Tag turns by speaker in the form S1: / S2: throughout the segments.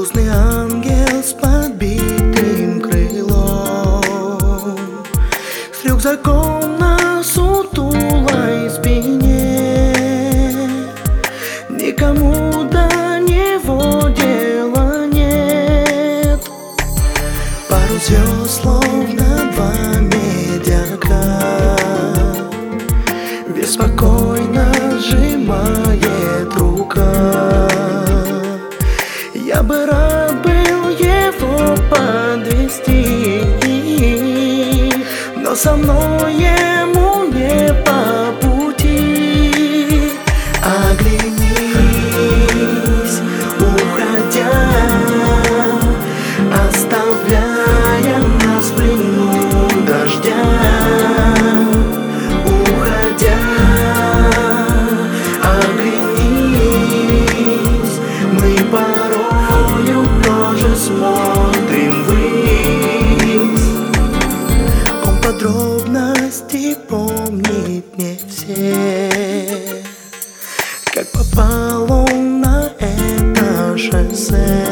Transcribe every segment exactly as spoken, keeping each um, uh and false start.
S1: Грустный ангел с подбитым крылом, с рюкзаком на сутулой спине. Никому до него дела нет. Пару звезд, словно два медяка, беспокойно сжимает рука. Я бы рад был его подвести, но со мной ему не по пути. Оглянись, уходя, оставляя нас в плену дождя. Уходя, оглянись, мы порою тоже смотрим ввысь. Он подробности помнит не все, как попал он на это шоссе.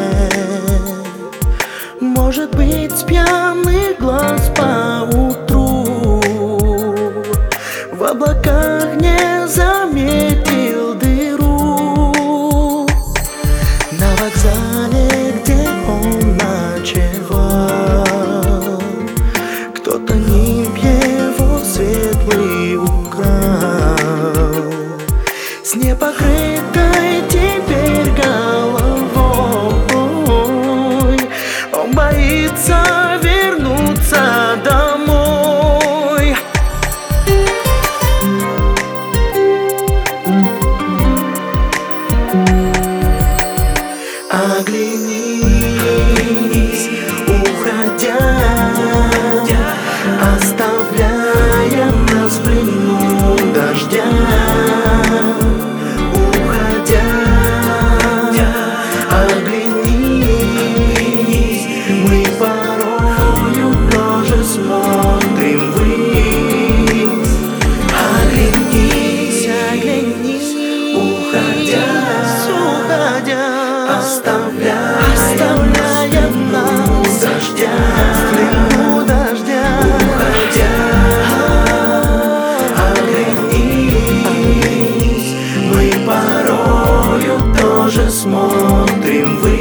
S1: Может быть, с пьяных глаз поутру в облаках не заметил дыру. На вокзале, где он ночевал, кто-то нимб его светлый украл. С непокрытой теперь головой он боится вернуться домой. Оглянись, уходя, оставляя нас в плену дождя. Уходя, оглянись, мы порою тоже смотрим ввысь. Оглянись, оглянись, уходя, уходя, оставляя, оставляя нас дождя, в плену дождя. Уходя, оглянись, мы порою тоже смотрим ввысь.